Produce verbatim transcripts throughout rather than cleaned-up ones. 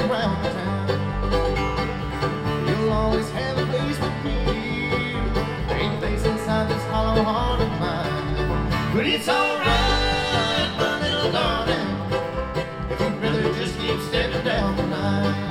way round the town. You'll always have a place with me. There ain't a place inside this hollow heart of mine. But it's alright, my little darling, if you'd rather just keep stepping down the line.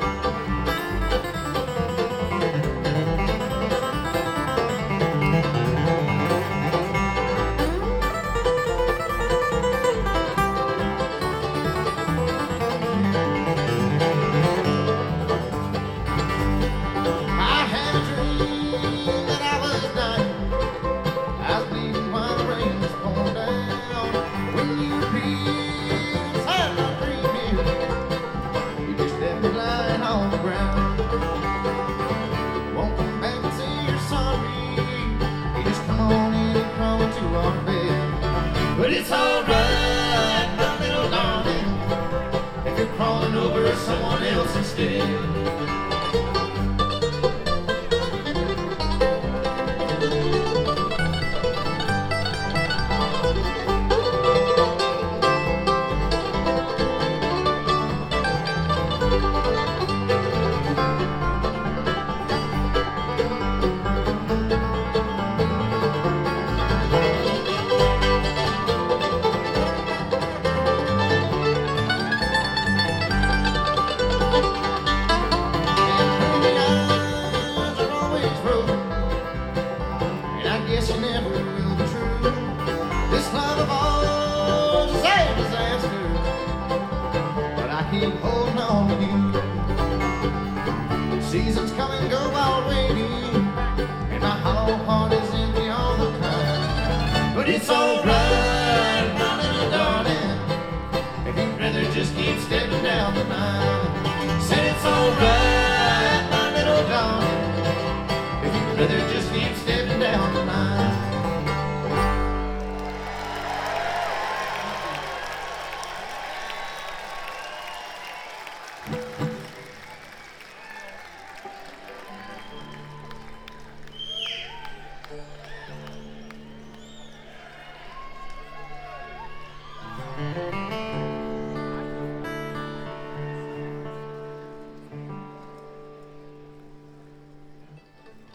But it's alright, my little darling, if you're crawling over someone else instead.